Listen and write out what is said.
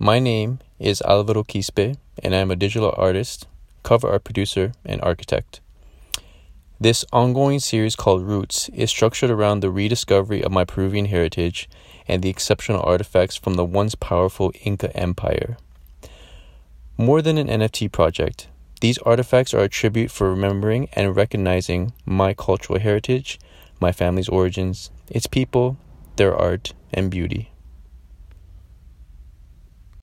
My name is Alvaro Quispe, and I'm a digital artist, cover art producer, and architect. This ongoing series called Roots is structured around the rediscovery of my Peruvian heritage and the exceptional artifacts from the once powerful Inca Empire. More than an NFT project, these artifacts are a tribute for remembering and recognizing my cultural heritage, my family's origins, its people, their art, and beauty.